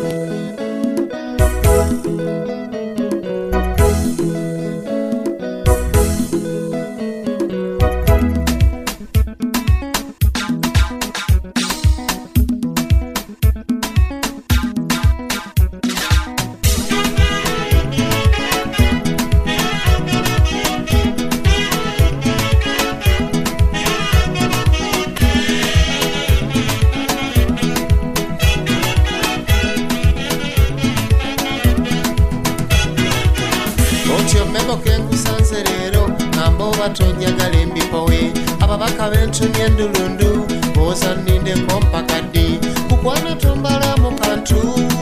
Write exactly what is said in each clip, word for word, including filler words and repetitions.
Batonjagala embipowe ababaka bentumye endulundu boza ninde kompakadi kukwana tombala mu kantu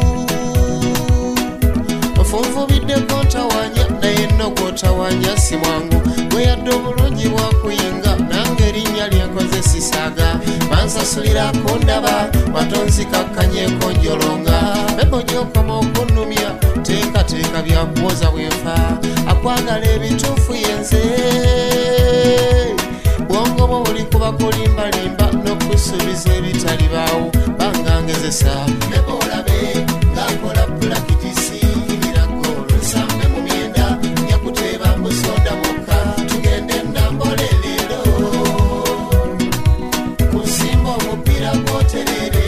ofunvubidde kontawanya naye no kotawanya si mwangu gwe yadde obulungi bwakuyinga nange erinnya lyenkoze sisaaga bansasulirako ndaba watonzikakkanyeko njolonga bebo gyokoma okunumya teekateeka byakuwoza bwenfa akwagala ebituufu yenze bwongo bwo buli kuba kulimbalimba n'okusuubiza ebitalibaawo bangangezesa bebo olabe ng'akola pulakitisi biragolo nsambe mu myenda nyakuteeba mbusonda mukka tugende nnambole leero kusimba omupiira gwoterere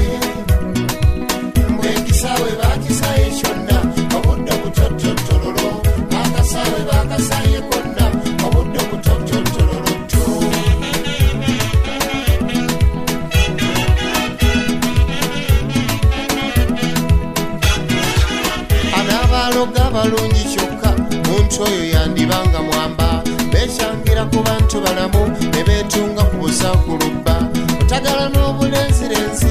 mbwenkisaawe baakisaye kyonna obudde butototololo akasawe baakasaye konna obudde butototololo tu anaabaloga balungi kyokka muntu oyo yandibanga mwamba beekyangira ku bantu balamu ne beetunga ku busakulubba otagala n'obulenzirenzi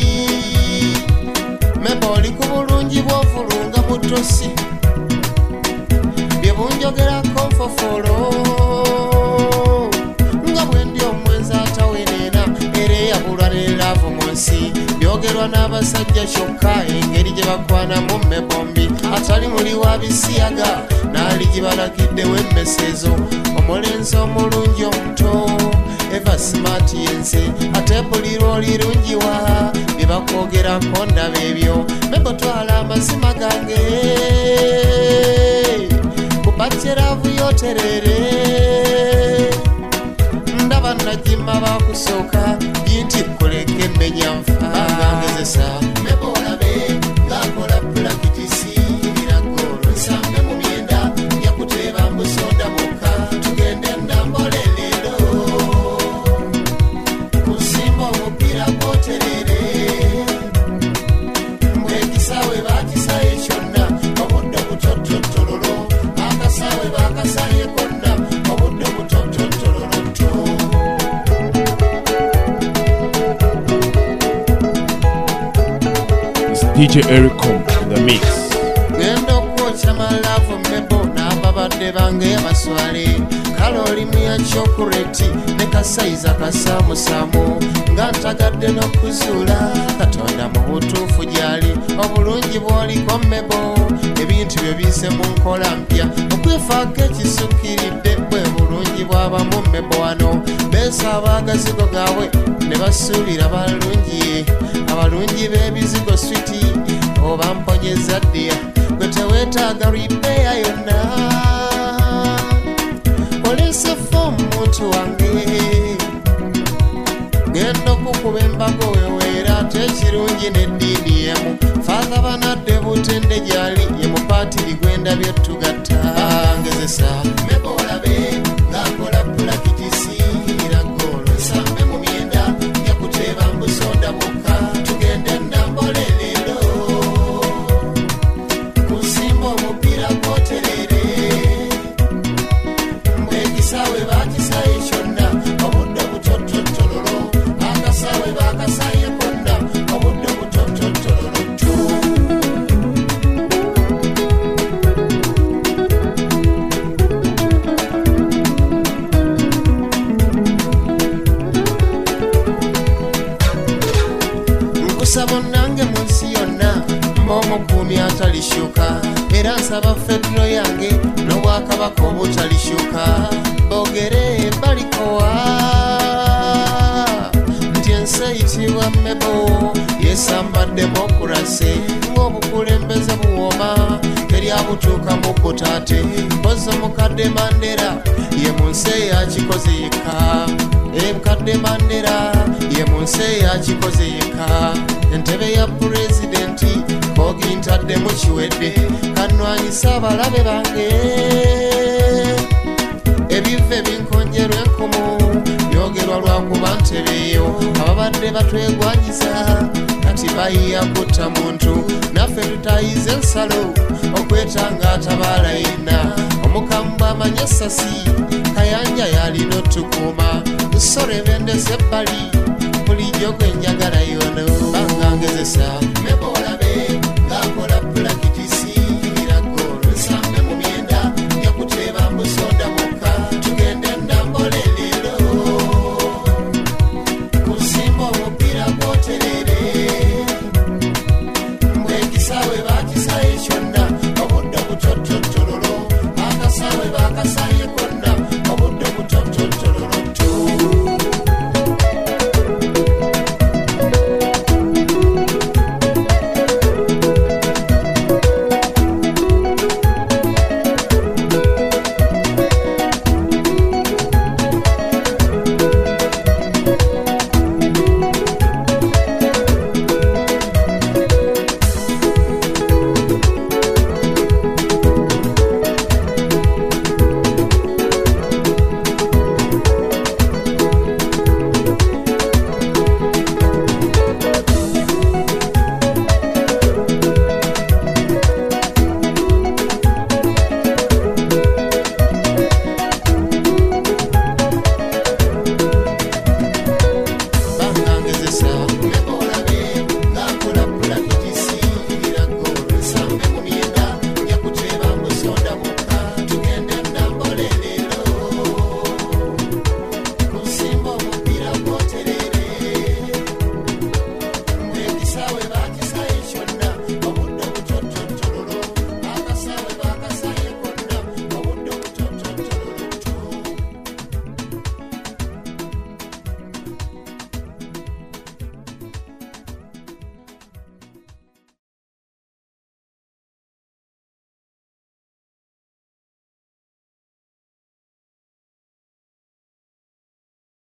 meba oli ku bulungi bw'ovulunga mutosi bye bunjogerako nfofolo nga bwe ndi omwenzi ataweneena era eyabulwa n'eraavu mu nsi byogerwa n'abasajja kyokka engeri gye bakwanamu mmebombi atali muli wa bisiyaga n'ali gibalagiddewo emmesezo omulenzi omulungi omuto eva simaati yense ate bulirwa olirungiwa bye bakwogerako ndaba ebyo bebotwala amazima gange kubatyeravu yoterere ndaba najima bakusooka yinti kuleka emmenya nfa bangangezesa bebo olabe ng'akola pulakitisi biragolo nsambe mu myenda nyakuteeba mbusonda mukka tugende nnambole leero kusimba omupiira gwoterere mbwenkisaawe baakisaye kyonna obudde butototololo akasawe baakasaye konna obudde butototololo tu D J Ericom in the mix. Genda okwokya malaavu mmebo n'ababadde bange abaswale kale olimu ya chokoleti ne kasayiza kasaamusaamu nga ntagadde n'okuzuula katonda mu butuufu gy'ali obulungi bw'oliko mmebo ebintu bye biyise mu nkola mpya okwefaako ekisukkiridde bwe bulungi bw'abamu mmebo wano beesaba agazigo gaabwe ne basuubira balungi abalungi b'ebizigo switi oba mponyeza ddiya gwe teweetaaga ripeya yonna olese fomu muntu wange genda okukuba embago weweera ate ekirungi n'eddiini yemu faatha banadde butende gy'ali ye mupaatiri gwenda byetugatta ngezesa meba olabe ng'akola pulakitisi biragolo nsambe mu myenda nyakuteeba mbusonda mukka tugende nnambole leero kusimba omupiira gwoterere mbwenkisaawe baakisaye kyonna obudde butototololo akasawe baakasaye konna obudde butototololo tu nkusaba onnange mu nsi yonna mb'omukuumi atalishyuka era nsaba federo yange n'obwakabaka obutalishyuka boogere balikowa nti ensi ayitibwa Mebo yesamba demokrasi ng'obukulembeze buwoma teri abutuuka mu butate mpoza mukadde Mandela ye mu nsi eyakikoze yekka emukadde Mandela ye mu nsi eyakikoze yekka entebe ya pulezidenti kogi ntadde mu kiwedde kanwanyisa abalabe bange ebive binkonjerwa enkomo byogerwa lwakuba ntebeeyo ababadde batwegwanyiza kati bayiya kutta muntu naffe tutayize ensalo okwetanga atabaala yenna omukambwe amanye essasi kayanja yalina otukuuma nsore bendese ebbali bulijjo gwe njagala yono bangangezesa